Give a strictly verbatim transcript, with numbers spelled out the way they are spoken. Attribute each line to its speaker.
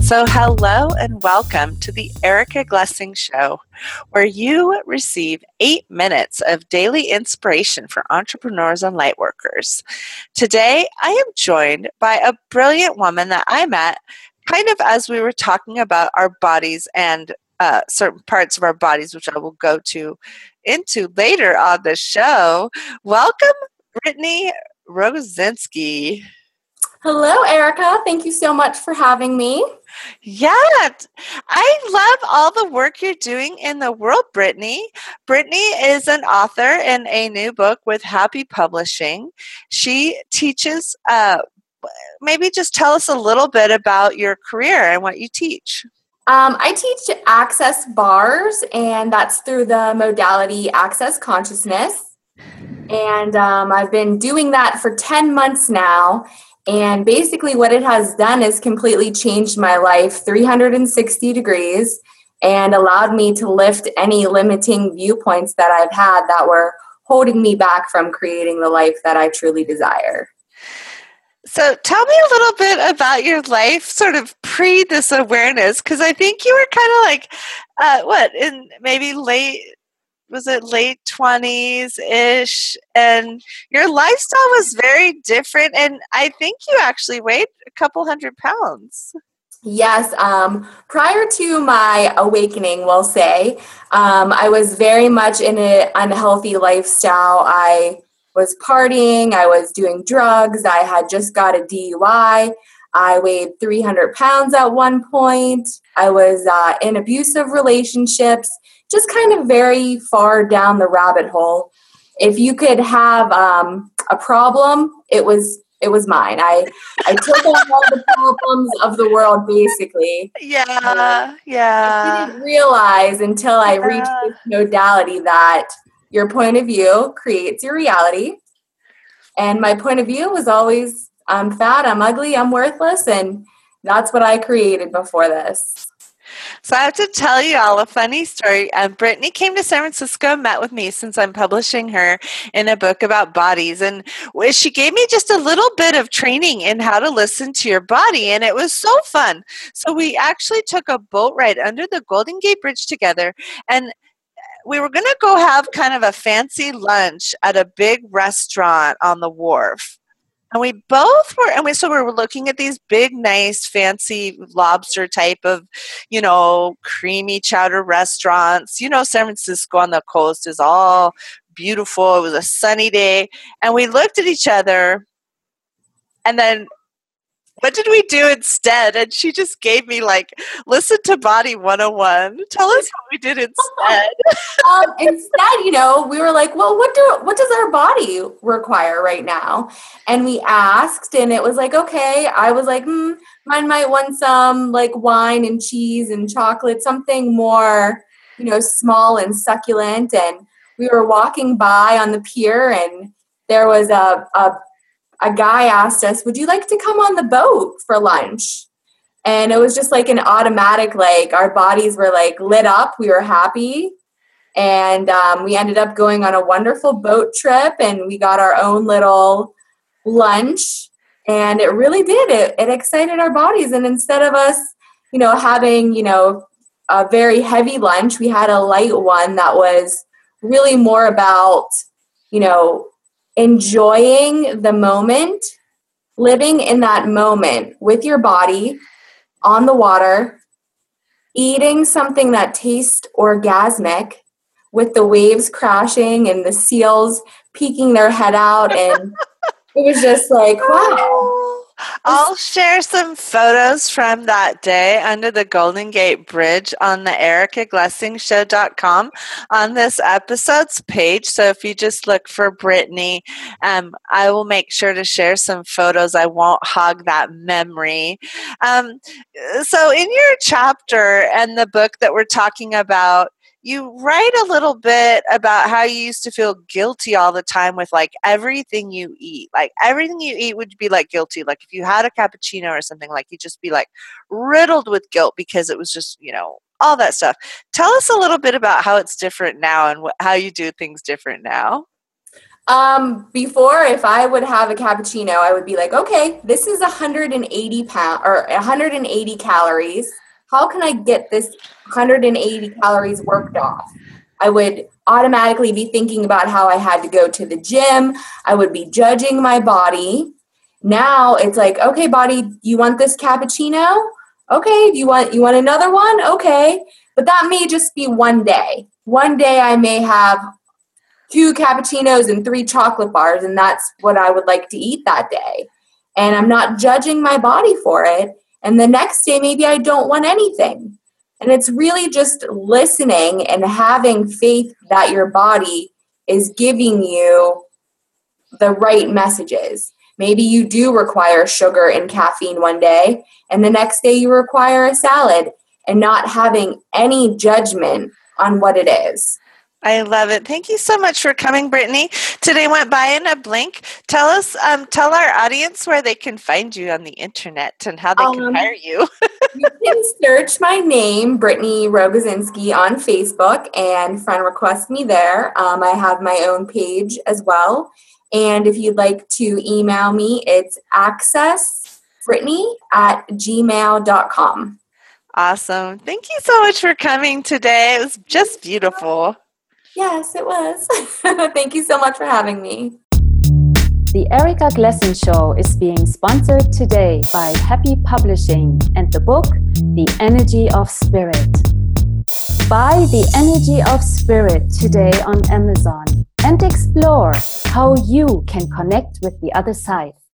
Speaker 1: So, hello and welcome to the Erica Glessing Show, where you receive eight minutes of daily inspiration for entrepreneurs and lightworkers. Today, I am joined by a brilliant woman that I met kind of as we were talking about our bodies and uh, certain parts of our bodies, which I will go to into later on the show. Welcome, Brittany Rosinski.
Speaker 2: Hello, Erica. Thank you so much for having me.
Speaker 1: Yeah, I love all the work you're doing in the world, Brittany. Brittany is an author in a new book with Happy Publishing. She teaches, uh, maybe just tell us a little bit about your career and what you teach.
Speaker 2: Um, I teach Access Bars, and that's through the modality Access Consciousness. And um, I've been doing that for ten months now. And basically what it has done is completely changed my life three hundred sixty degrees and allowed me to lift any limiting viewpoints that I've had that were holding me back from creating the life that I truly desire.
Speaker 1: So tell me a little bit about your life sort of pre this awareness, because I think you were kind of like, uh, what, in maybe late, was it late twenties-ish? And your lifestyle was very different. And I think you actually weighed a couple hundred pounds.
Speaker 2: Yes. Um, prior to my awakening, we'll say, um, I was very much in an unhealthy lifestyle. I was partying. I was doing drugs. I had just got a D U I. I weighed three hundred pounds at one point. I was uh, in abusive relationships, just kind of very far down the rabbit hole. If you could have um, a problem, it was it was mine. I, I took on all the problems of the world, basically.
Speaker 1: Yeah,
Speaker 2: um,
Speaker 1: yeah.
Speaker 2: I didn't realize until I
Speaker 1: yeah.
Speaker 2: reached this modality that your point of view creates your reality. And my point of view was always, I'm fat, I'm ugly, I'm worthless, and that's what I created before this.
Speaker 1: So I have to tell you all a funny story. Um, Brittany came to San Francisco and met with me since I'm publishing her in a book about bodies. And she gave me just a little bit of training in how to listen to your body. And it was so fun. So we actually took a boat ride under the Golden Gate Bridge together. And we were going to go have kind of a fancy lunch at a big restaurant on the wharf. And we both were, and we, so we were looking at these big, nice, fancy lobster type of, you know, creamy chowder restaurants. You know, San Francisco on the coast is all beautiful. It was a sunny day. And we looked at each other, and then what did we do instead? And she just gave me like, listen to Body one oh one. Tell us what we did instead.
Speaker 2: um, instead, you know, we were like, well, what do what does our body require right now? And we asked, and it was like, okay. I was like, hmm, mine might want some like wine and cheese and chocolate, something more, you know, small and succulent. And we were walking by on the pier, and there was a a a guy asked us, would you like to come on the boat for lunch? And it was just like an automatic, like our bodies were like lit up. We were happy. And um, we ended up going on a wonderful boat trip, and we got our own little lunch, and it really did. It, it excited our bodies. And instead of us, you know, having, you know, a very heavy lunch, we had a light one that was really more about, you know, enjoying the moment, living in that moment with your body on the water, eating something that tastes orgasmic with the waves crashing and the seals peeking their head out. And it was just like, wow.
Speaker 1: I'll share some photos from that day under the Golden Gate Bridge on the erica glessing show dot com on this episode's page. So if you just look for Brittany, um, I will make sure to share some photos. I won't hog that memory. Um, so in your chapter and the book that we're talking about, you write a little bit about how you used to feel guilty all the time with like everything you eat. Like everything you eat would be like guilty. Like if you had a cappuccino or something, like you'd just be like riddled with guilt because it was just, you know, all that stuff. Tell us a little bit about how it's different now and wh- how you do things different now.
Speaker 2: Um, before, if I would have a cappuccino, I would be like, okay, this is one hundred eighty pound or one hundred eighty calories. How can I get this one hundred eighty calories worked off? I would automatically be thinking about how I had to go to the gym. I would be judging my body. Now it's like, okay, body, you want this cappuccino? Okay, you want you want another one? Okay. But that may just be one day. One day I may have two cappuccinos and three chocolate bars, and that's what I would like to eat that day. And I'm not judging my body for it. And the next day, maybe I don't want anything. And it's really just listening and having faith that your body is giving you the right messages. Maybe you do require sugar and caffeine one day, and the next day you require a salad, and not having any judgment on what it is.
Speaker 1: I love it. Thank you so much for coming, Brittany. Today went by in a blink. Tell us, um, tell our audience where they can find you on the internet and how they can um, hire you.
Speaker 2: You can search my name, Brittany Rogozinski, on Facebook and friend request me there. Um, I have my own page as well. And if you'd like to email me, it's accessbrittany at gmail dot com.
Speaker 1: Awesome. Thank you so much for coming today. It was just beautiful.
Speaker 2: Yes, it was. Thank you so much for having me.
Speaker 3: The Erica Gleason Show is being sponsored today by Happy Publishing and the book, The Energy of Spirit. Buy The Energy of Spirit today on Amazon and explore how you can connect with the other side.